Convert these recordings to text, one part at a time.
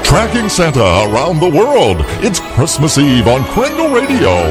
Tracking Santa around the world. It's Christmas Eve on Kringle Radio.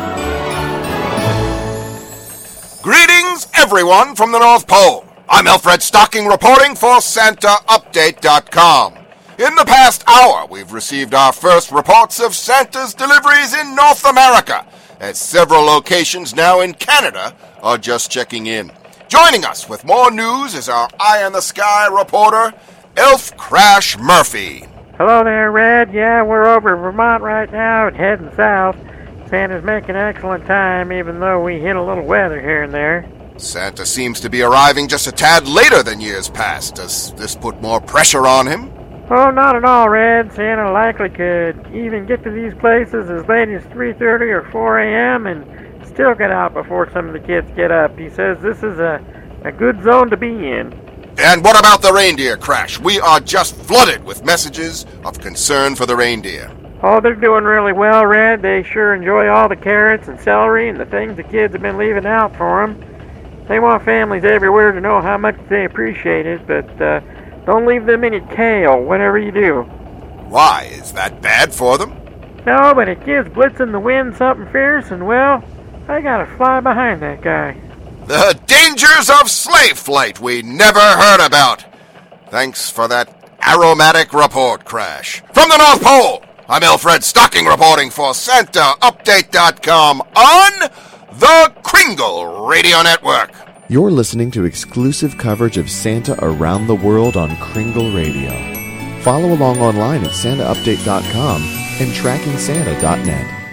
Greetings, everyone from the North Pole. I'm Alfred Stocking reporting for SantaUpdate.com. In the past hour, we've received our first reports of Santa's deliveries in North America, as several locations now in Canada are just checking in. Joining us with more news is our eye-in-the-sky reporter, Elf Crash Murphy. Hello there, Red. Yeah, we're over in Vermont right now and heading south. Santa's making excellent time, even though we hit a little weather here and there. Santa seems to be arriving just a tad later than years past. Does this put more pressure on him? Oh, not at all, Red. Santa likely could even get to these places as late as 3:30 or 4 a.m. and still get out before some of the kids get up. He says this is a good zone to be in. And what about the reindeer, Crash? We are just flooded with messages of concern for the reindeer. Oh, they're doing really well, Red. They sure enjoy all the carrots and celery and the things the kids have been leaving out for them. They want families everywhere to know how much they appreciate it, but don't leave them any kale, whatever you do. Why? Is that bad for them? No, but it gives Blitzen the Wind something fierce, and well, I gotta fly behind that guy. The dangers of slave flight we never heard about. Thanks for that aromatic report, Crash. From the North Pole, I'm Alfred Stocking reporting for SantaUpdate.com on the Kringle Radio Network. You're listening to exclusive coverage of Santa around the world on Kringle Radio. Follow along online at SantaUpdate.com and TrackingSanta.net.